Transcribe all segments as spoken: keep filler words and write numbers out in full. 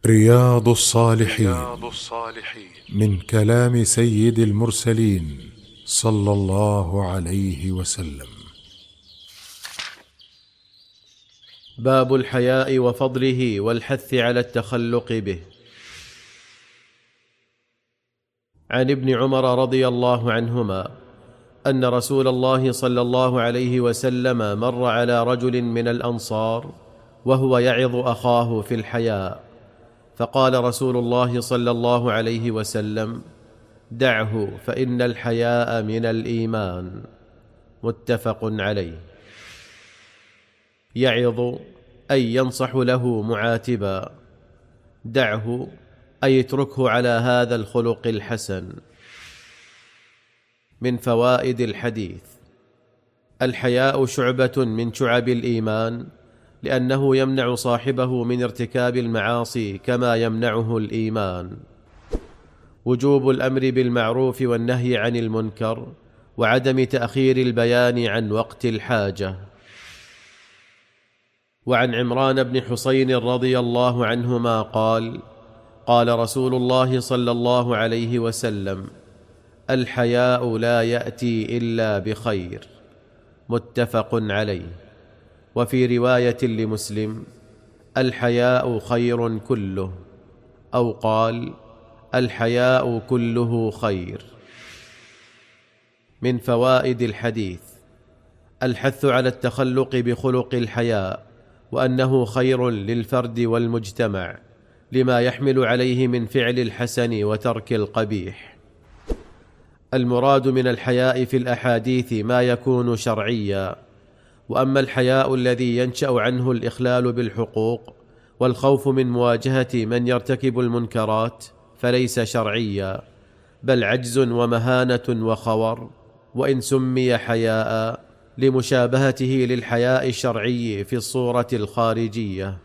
رياض الصالحين من كلام سيد المرسلين صلى الله عليه وسلم. باب الحياء وفضله والحث على التخلق به. عن ابن عمر رضي الله عنهما أن رسول الله صلى الله عليه وسلم مر على رجل من الأنصار وهو يعظ أخاه في الحياء، فقال رسول الله صلى الله عليه وسلم: دعه فإن الحياء من الإيمان. متفق عليه. يعظ أي ينصح له معاتبا، دعه أي اتركه على هذا الخلق الحسن. من فوائد الحديث: الحياء شعبة من شعب الإيمان، لأنه يمنع صاحبه من ارتكاب المعاصي كما يمنعه الإيمان. وجوب الأمر بالمعروف والنهي عن المنكر، وعدم تأخير البيان عن وقت الحاجة. وعن عمران بن حسين رضي الله عنهما قال: قال رسول الله صلى الله عليه وسلم: الحياء لا يأتي إلا بخير. متفق عليه. وفي رواية لمسلم: الحياء خير كله، أو قال: الحياء كله خير. من فوائد الحديث: الحث على التخلق بخلق الحياء، وأنه خير للفرد والمجتمع لما يحمل عليه من فعل الحسن وترك القبيح. المراد من الحياء في الأحاديث ما يكون شرعيا، وأما الحياء الذي ينشأ عنه الإخلال بالحقوق والخوف من مواجهة من يرتكب المنكرات فليس شرعيا، بل عجز ومهانة وخور، وإن سمي حياء لمشابهته للحياء الشرعي في الصورة الخارجية.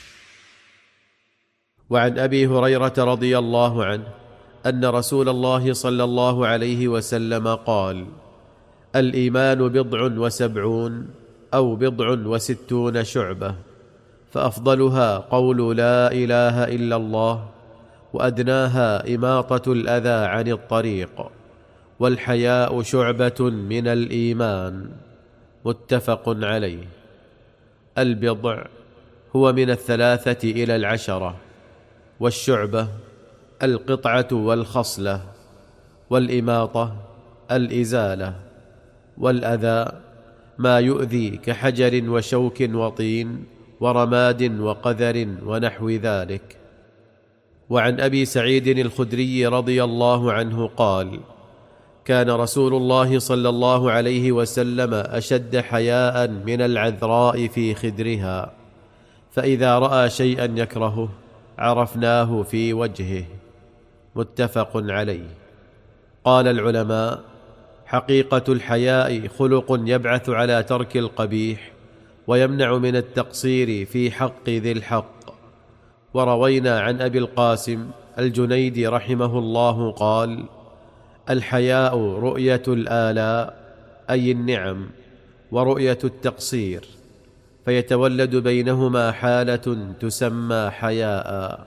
وعن أبي هريرة رضي الله عنه أن رسول الله صلى الله عليه وسلم قال: الإيمان بضع وسبعون أو بضع وستون شعبة، فأفضلها قول لا إله إلا الله، وأدناها إماطة الأذى عن الطريق، والحياء شعبة من الإيمان. متفق عليه. البضع هو من الثلاثة إلى العشرة، والشعبة القطعة والخصلة، والإماطة الإزالة، والأذى ما يؤذي كحجر وشوك وطين ورماد وقذر ونحو ذلك. وعن أبي سعيد الخدري رضي الله عنه قال: كان رسول الله صلى الله عليه وسلم أشد حياء من العذراء في خدرها، فإذا رأى شيئا يكرهه عرفناه في وجهه. متفق عليه. قال العلماء: حقيقة الحياء خلق يبعث على ترك القبيح، ويمنع من التقصير في حق ذي الحق. وروينا عن أبي القاسم الجنيدي رحمه الله قال: الحياء رؤية الآلاء أي النعم، ورؤية التقصير، فيتولد بينهما حالة تسمى حياء.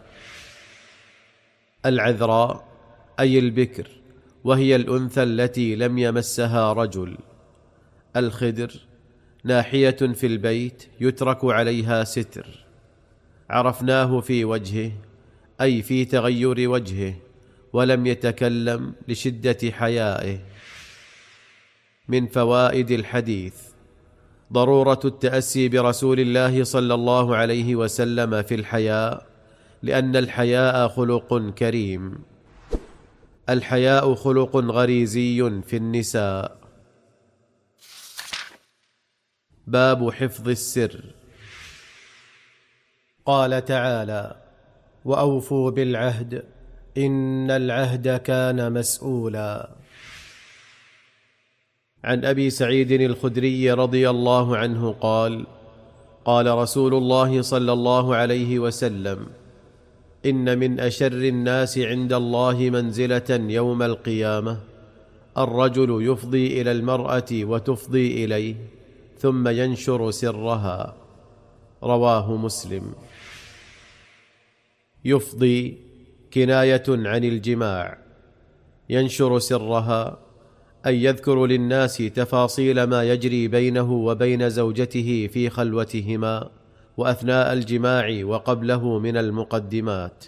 العذراء أي البكر، وهي الأنثى التي لم يمسها رجل. الخدر ناحية في البيت يترك عليها ستر، عرفناه في وجهه أي في تغير وجهه، ولم يتكلم لشدة حيائه. من فوائد الحديث: ضرورة التأسي برسول الله صلى الله عليه وسلم في الحياء، لأن الحياء خلق كريم. الحياء خلق غريزي في النساء. باب حفظ السر. قال تعالى: وأوفوا بالعهد إن العهد كان مسؤولا. عن أبي سعيد الخدري رضي الله عنه قال: قال رسول الله صلى الله عليه وسلم: إن من أشر الناس عند الله منزلة يوم القيامة الرجل يفضي إلى المرأة وتفضي إليه ثم ينشر سرها. رواه مسلم. يفضي كناية عن الجماع. ينشر سرها أي يذكر للناس تفاصيل ما يجري بينه وبين زوجته في خلوتهما وأثناء الجماع وقبله من المقدمات.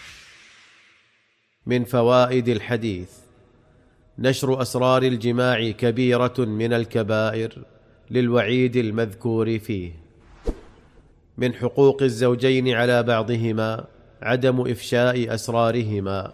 من فوائد الحديث: نشر أسرار الجماع كبيرة من الكبائر للوعيد المذكور فيه. من حقوق الزوجين على بعضهما عدم إفشاء أسرارهما.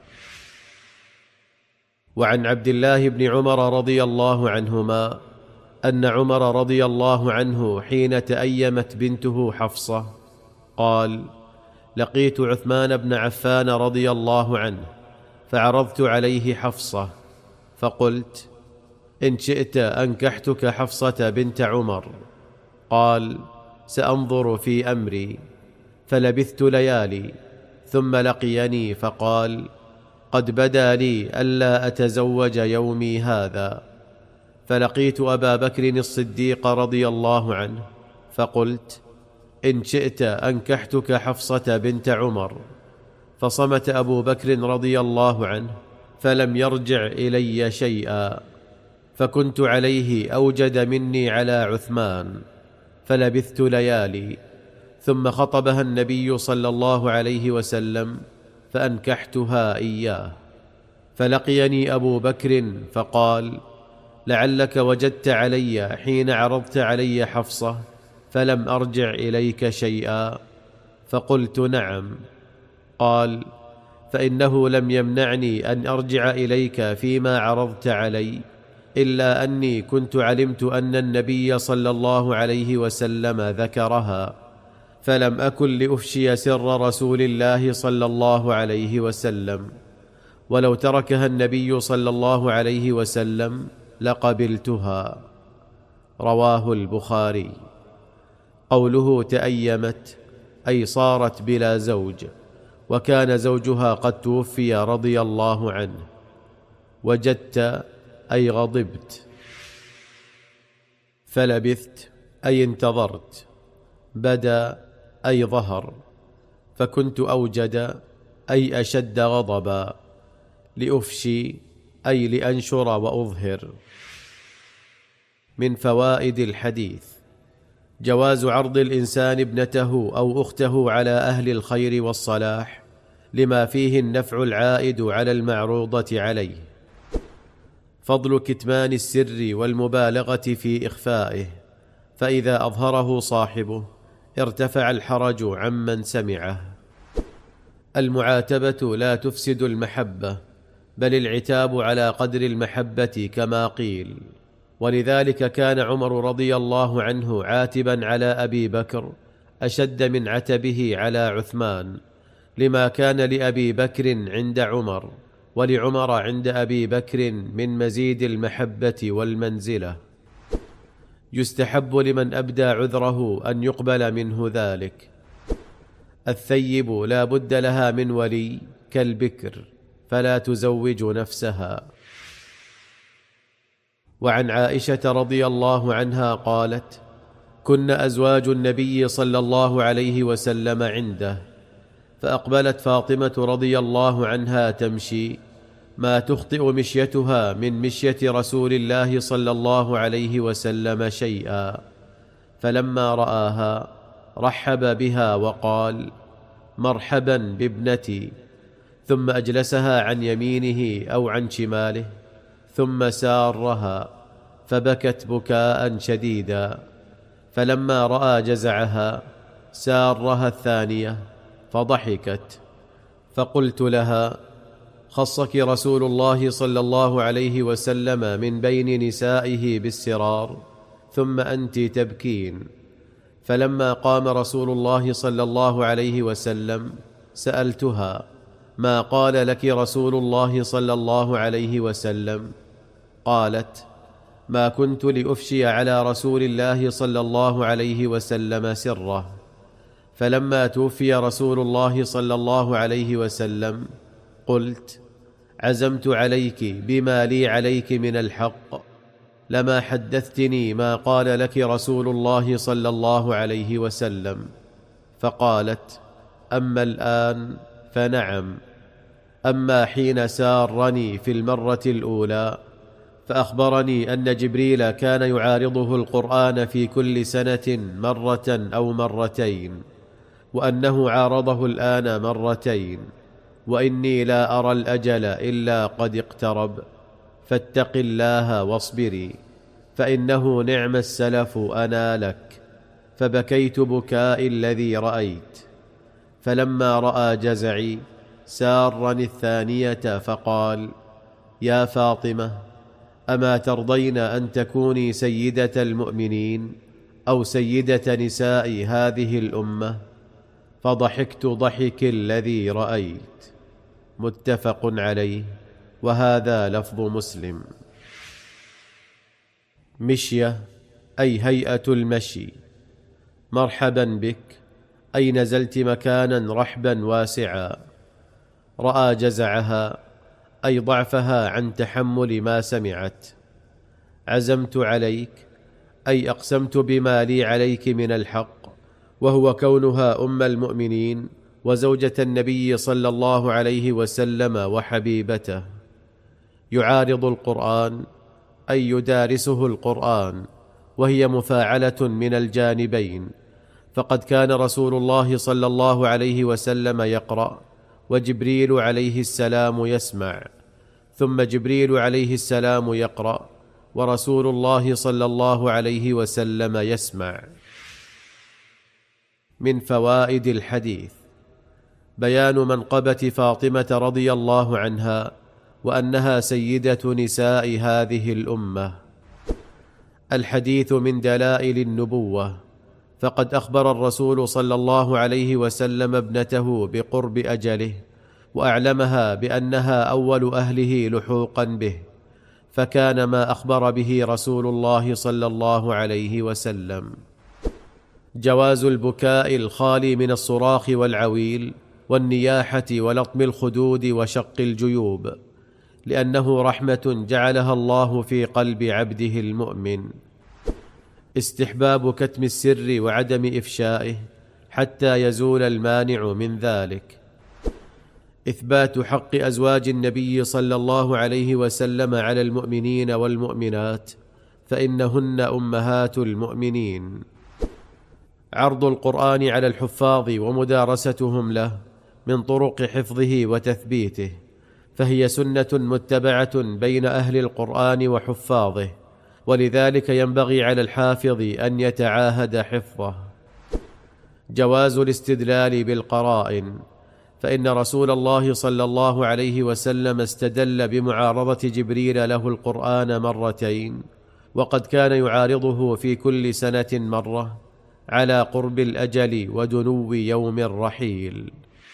وعن عبد الله بن عمر رضي الله عنهما أن عمر رضي الله عنه حين تأيمت بنته حفصة قال: لقيت عثمان بن عفان رضي الله عنه فعرضت عليه حفصة فقلت: إن شئت أنكحتك حفصة بنت عمر. قال: سأنظر في أمري. فلبثت ليالي ثم لقيني فقال: قد بدا لي ألا أتزوج يومي هذا. فلقيت أبا بكر الصديق رضي الله عنه فقلت: إن شئت أنكحتك حفصة بنت عمر. فصمت أبو بكر رضي الله عنه فلم يرجع إلي شيئا، فكنت عليه أوجد مني على عثمان. فلبثت ليالي ثم خطبها النبي صلى الله عليه وسلم فأنكحتها إياه. فلقيني أبو بكر فقال: لعلك وجدت علي حين عرضت علي حفصة فلم أرجع إليك شيئا. فقلت: نعم. قال: فإنه لم يمنعني أن أرجع إليك فيما عرضت علي إلا أني كنت علمت أن النبي صلى الله عليه وسلم ذكرها، فلم أكن لأفشي سر رسول الله صلى الله عليه وسلم، ولو تركها النبي صلى الله عليه وسلم لقبلتها. رواه البخاري. قوله تأيمت أي صارت بلا زوج، وكان زوجها قد توفي رضي الله عنه. وجدت أي غضبت. فلبثت أي انتظرت. بدا أي ظهر. فكنت أوجد أي أشد غضبا. لأفشي أي لأنشر وأظهر. من فوائد الحديث: جواز عرض الإنسان ابنته أو أخته على أهل الخير والصلاح لما فيه النفع العائد على المعروضة عليه. فضل كتمان السر والمبالغة في إخفائه، فإذا أظهره صاحبه ارتفع الحرج عمن سمعه. المعاتبة لا تفسد المحبة، بل العتاب على قدر المحبة كما قيل. ولذلك كان عمر رضي الله عنه عاتبا على أبي بكر أشد من عتبه على عثمان، لما كان لأبي بكر عند عمر ولعمر عند أبي بكر من مزيد المحبة والمنزلة. يستحب لمن أبدى عذره أن يقبل منه ذلك. الثيب لا بد لها من ولي كالبكر، فلا تزوج نفسها. وعن عائشة رضي الله عنها قالت: كن أزواج النبي صلى الله عليه وسلم عنده، فأقبلت فاطمة رضي الله عنها تمشي ما تخطئ مشيتها من مشية رسول الله صلى الله عليه وسلم شيئا، فلما رآها رحب بها وقال: مرحبا بابنتي، ثم أجلسها عن يمينه أو عن شماله، ثم سارها فبكت بكاء شديدا. فلما رأى جزعها سارها الثانية فضحكت. فقلت لها: خصك رسول الله صلى الله عليه وسلم من بين نسائه بالسرار، ثم أنت تبكين. فلما قام رسول الله صلى الله عليه وسلم سألتها: ما قال لك رسول الله صلى الله عليه وسلم؟ قالت: ما كنت لأفشي على رسول الله صلى الله عليه وسلم سره. فلما توفي رسول الله صلى الله عليه وسلم قلت: عزمت عليك بما لي عليك من الحق، لما حدثتني ما قال لك رسول الله صلى الله عليه وسلم. فقالت: أما الآن فنعم. أما حين سارني في المرة الأولى فأخبرني أن جبريل كان يعارضه القرآن في كل سنة مرة أو مرتين، وأنه عارضه الآن مرتين، وإني لا أرى الأجل إلا قد اقترب، فاتق الله واصبري، فإنه نعم السلف أنا لك. فبكيت بكاء الذي رأيت. فلما رأى جزعي سارني الثانية فقال: يا فاطمة، أما ترضين أن تكوني سيدة المؤمنين أو سيدة نساء هذه الأمة؟ فضحكت ضحك الذي رأيت. متفق عليه، وهذا لفظ مسلم. مشية أي هيئة المشي. مرحبا بك أي نزلت مكانا رحبا واسعا. رأى جزعها أي ضعفها عن تحمل ما سمعت. عزمت عليك أي أقسمت بما لي عليك من الحق، وهو كونها أم المؤمنين وزوجة النبي صلى الله عليه وسلم وحبيبته. يعارض القرآن أي يدارسه القرآن، وهي مفاعلة من الجانبين، فقد كان رسول الله صلى الله عليه وسلم يقرأ، وجبريل عليه السلام يسمع، ثم جبريل عليه السلام يقرأ، ورسول الله صلى الله عليه وسلم يسمع. من فوائد الحديث: بيان منقبة فاطمة رضي الله عنها، وأنها سيدة نساء هذه الأمة. الحديث من دلائل النبوة، فقد أخبر الرسول صلى الله عليه وسلم ابنته بقرب أجله، وأعلمها بأنها أول أهله لحوقا به، فكان ما أخبر به رسول الله صلى الله عليه وسلم. جواز البكاء الخالي من الصراخ والعويل والنياحة ولطم الخدود وشق الجيوب، لأنه رحمة جعلها الله في قلب عبده المؤمن. استحباب كتم السر وعدم إفشائه حتى يزول المانع من ذلك. إثبات حق أزواج النبي صلى الله عليه وسلم على المؤمنين والمؤمنات، فإنهن أمهات المؤمنين. عرض القرآن على الحفاظ ومدارستهم له من طرق حفظه وتثبيته، فهي سنة متبعة بين أهل القرآن وحفاظه، ولذلك ينبغي على الحافظ أن يتعاهد حفظه. جواز الاستدلال بالقرائن، فإن رسول الله صلى الله عليه وسلم استدل بمعارضة جبريل له القرآن مرتين، وقد كان يعارضه في كل سنة مرة، على قرب الأجل ودنو يوم الرحيل.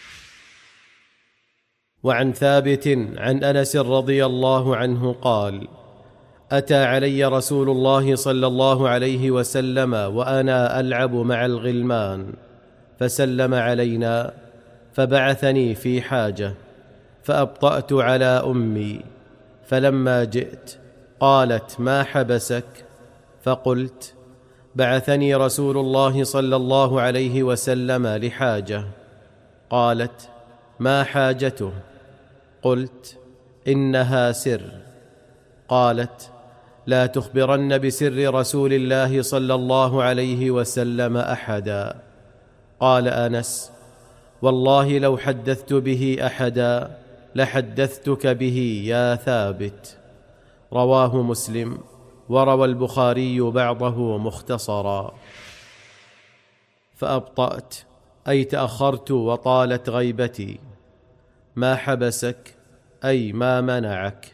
وعن ثابت عن أنس رضي الله عنه قال: أتى علي رسول الله صلى الله عليه وسلم وأنا ألعب مع الغلمان، فسلم علينا، فبعثني في حاجة، فأبطأت على أمي، فلما جئت قالت: ما حبسك؟ فقلت: بعثني رسول الله صلى الله عليه وسلم لحاجة. قالت: ما حاجته؟ قلت: إنها سر. قالت: لا تخبرن بسر رسول الله صلى الله عليه وسلم أحدا. قال أنس: والله لو حدثت به أحدا لحدثتك به يا ثابت. رواه مسلم، وروى البخاري بعضه مختصرا. فأبطأت أي تأخرت وطالت غيبتي. ما حبسك أي ما منعك.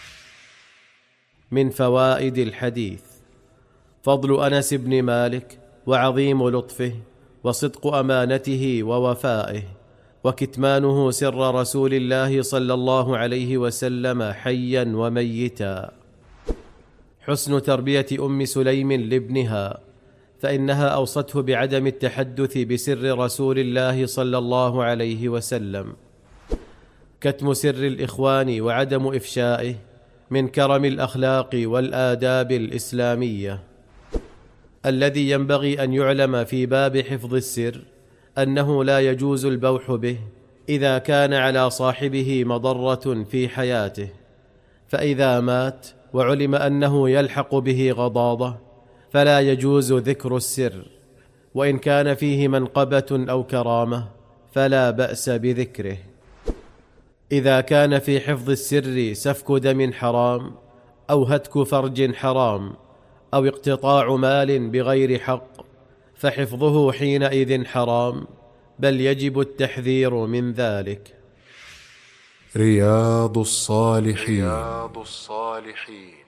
من فوائد الحديث: فضل أنس بن مالك وعظيم لطفه وصدق أمانته ووفائه، وكتمانه سر رسول الله صلى الله عليه وسلم حيا وميتا. حسن تربية أم سليم لابنها، فإنها أوصته بعدم التحدث بسر رسول الله صلى الله عليه وسلم. كتم سر الإخوان وعدم إفشائه من كرم الأخلاق والآداب الإسلامية. الذي ينبغي أن يعلم في باب حفظ السر أنه لا يجوز البوح به، إذا كان على صاحبه مضرة في حياته، فإذا مات وعلم أنه يلحق به غضاضة فلا يجوز ذكر السر، وإن كان فيه منقبة أو كرامة فلا بأس بذكره. إذا كان في حفظ السر سفك دم حرام أو هتك فرج حرام أو اقتطاع مال بغير حق فحفظه حينئذ حرام، بل يجب التحذير من ذلك. رياض الصالحين. رياض الصالحين